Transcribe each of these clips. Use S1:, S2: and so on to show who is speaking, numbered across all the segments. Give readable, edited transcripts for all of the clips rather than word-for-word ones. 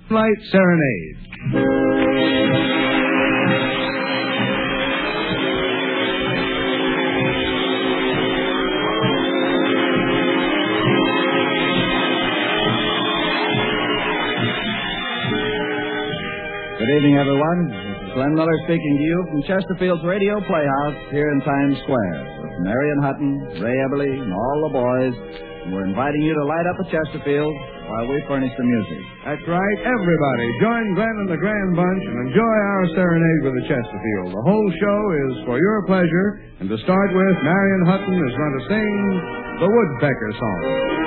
S1: Light Serenade.
S2: Good evening, everyone. This is Glenn Miller speaking to you from Chesterfield's Radio Playhouse here in Times Square with Marion Hutton, Ray Eberly, and all the boys. And we're inviting you to light up a Chesterfield while we furnish the music.
S1: That's right. Everybody, join Glenn and the Grand Bunch and enjoy our serenade with the Chesterfield. The whole show is for your pleasure. And to start with, Marion Hutton is going to sing the Woodpecker Song.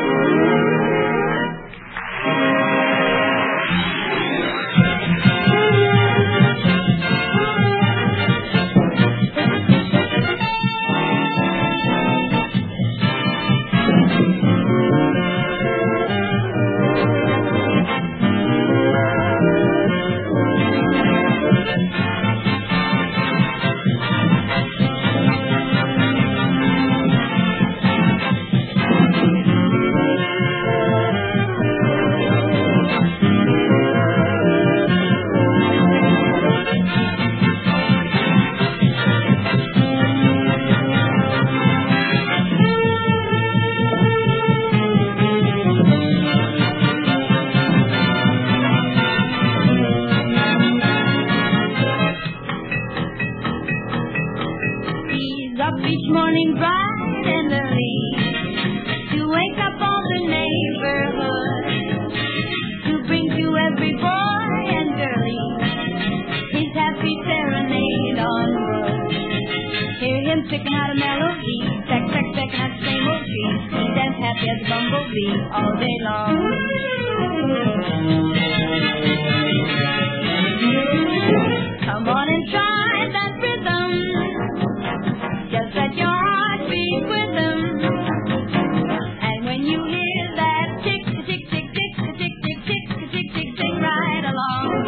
S3: All day long. Come on and try that rhythm. Just let your heart beat with them. And when you hear that tick, tick, tick, tick, tick, tick, tick, tick, tick, tick, tick, right along.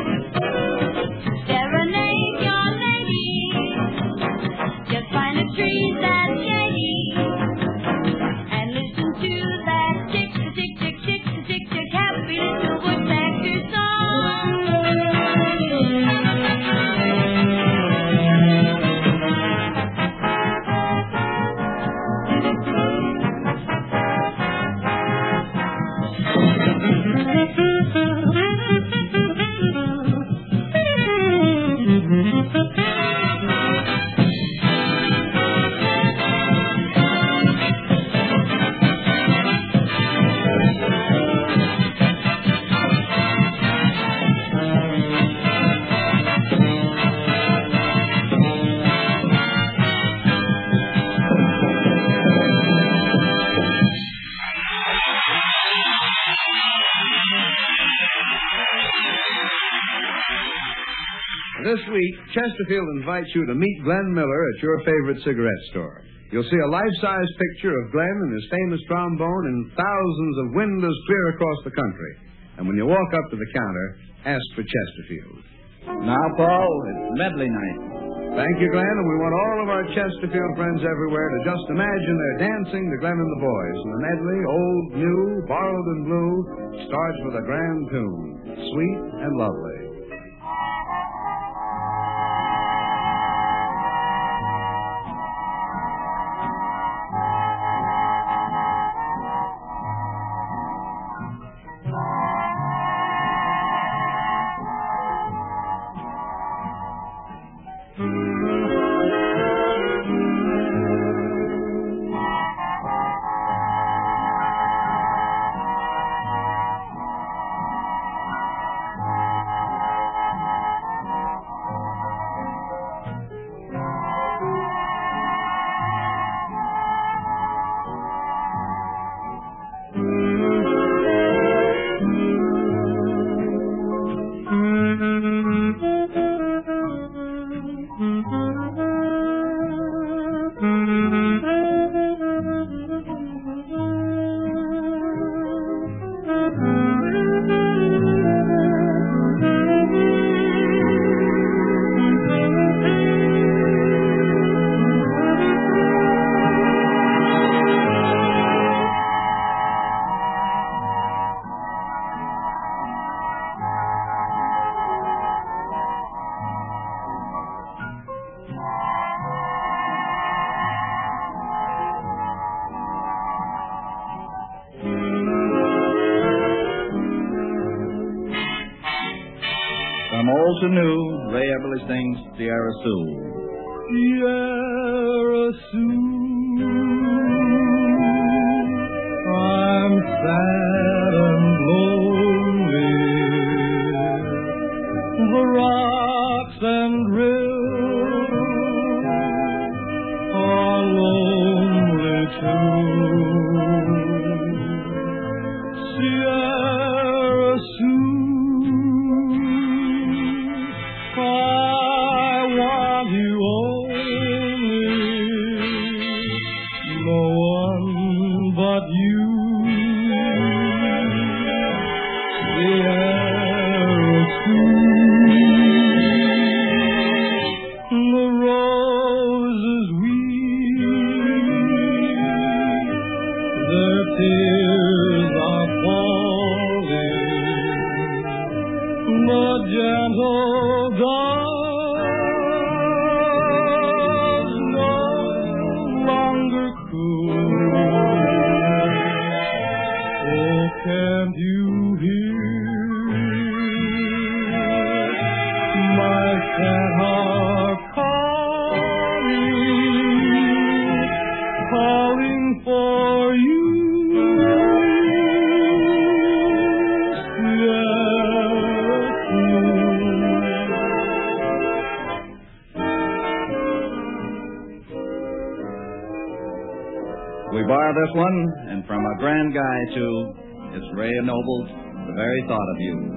S3: Serenade your lady. Just find a tree that's shady. And listen to that tick, tick, tick, tick, tick, tick, happy little woodpecker song.
S1: This week, Chesterfield invites you to meet Glenn Miller at your favorite cigarette store. You'll see a life-size picture of Glenn and his famous trombone in thousands of windows clear across the country. And when you walk up to the counter, ask for Chesterfield.
S2: Now, Paul, it's medley night.
S1: Thank you, Glenn, and we want all of our Chesterfield friends everywhere to just imagine they're dancing to Glenn and the Boys. And the medley, old, new, borrowed and blue, starts with a grand tune, sweet and lovely.
S2: From old to new, Ray Eberly sings Sierra Sioux.
S4: Sierra Sioux, I'm sad and lonely. The rocks and rills are lonely too. Sierra Sioux, I want you only, no one but you. Sierra Sioux, the roses weep, their tears are falling, the gentle doves no longer coo. Oh, can't you hear my sad heart calling for you?
S2: We borrow this one, and from a grand guy, too, it's Ray Noble's The Very Thought of You.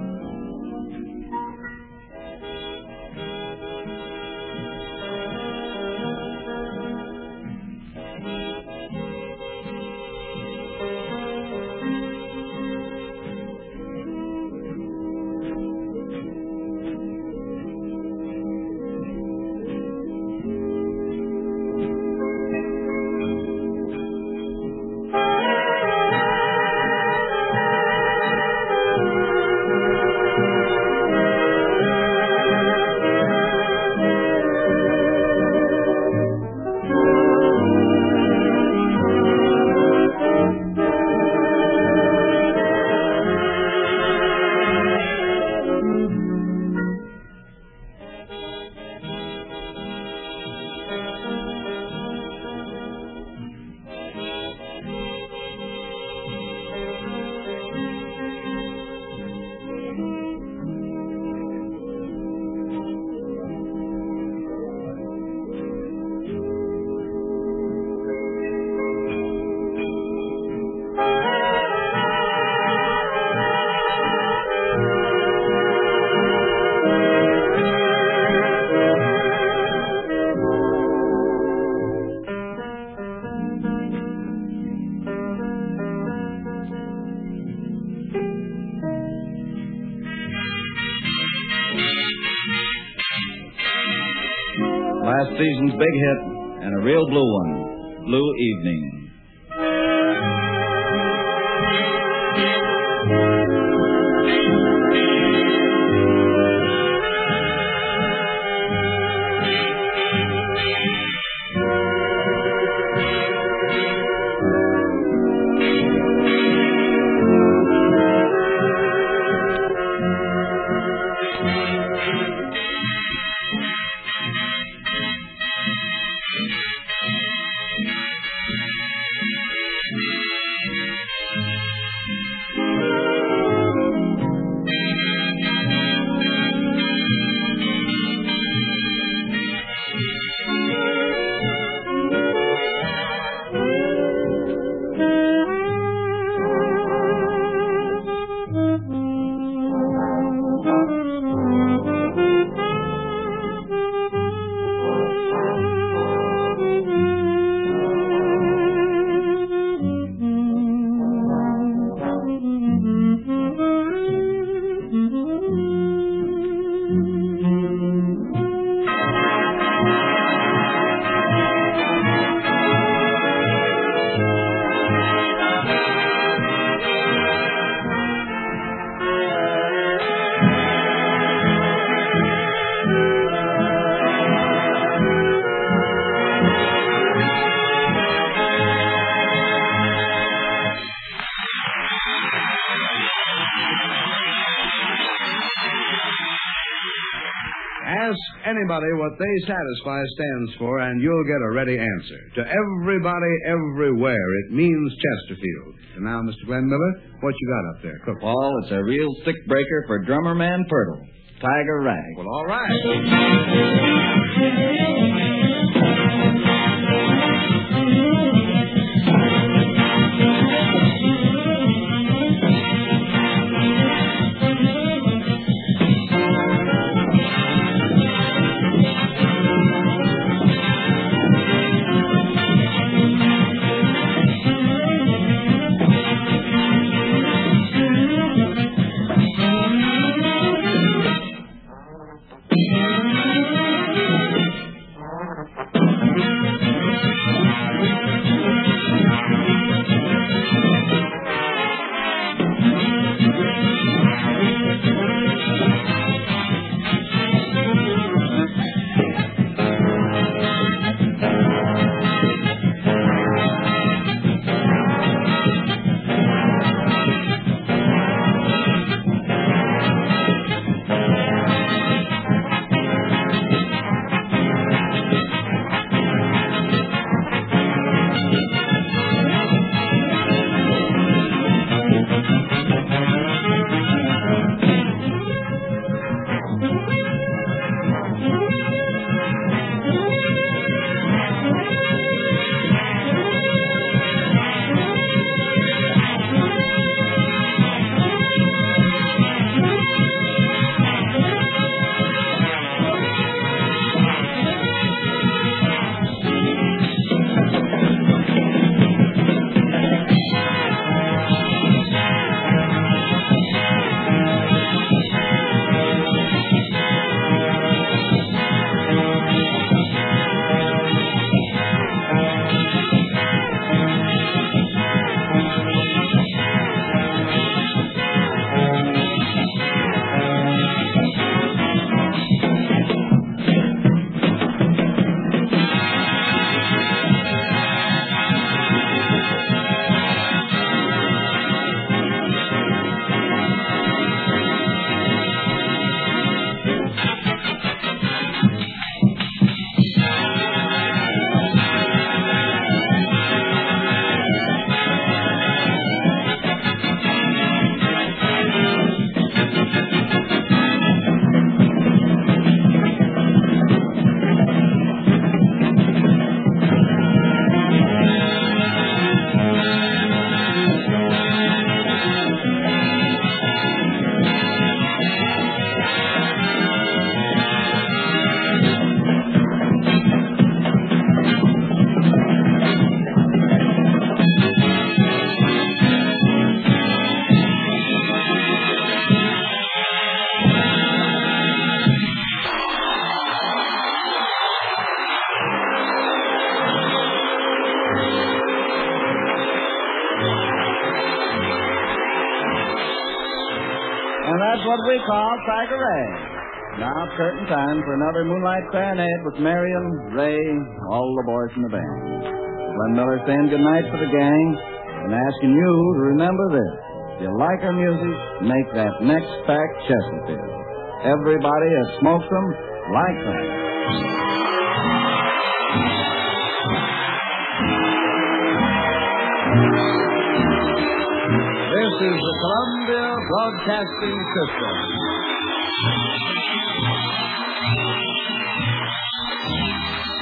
S2: Last season's big hit, and a real blue one, Blue Evening.
S1: Ask anybody what They Satisfy stands for, and you'll get a ready answer. To everybody, everywhere, it means Chesterfield. And now, Mr. Glenn Miller, what you got up there? Cook.
S2: Paul, it's a real stick breaker for drummer man Purtle. Tiger Rag.
S1: Well, all right.
S2: That's what we call Tiger Rag. Now, curtain time for another Moonlight Serenade with Marion, Ray, all the boys in the band. Glenn Miller saying goodnight for the gang and asking you to remember this. If you like our music, make that next pack Chesterfield. Everybody that smokes them likes them.
S1: This is the Columbia Broadcasting System.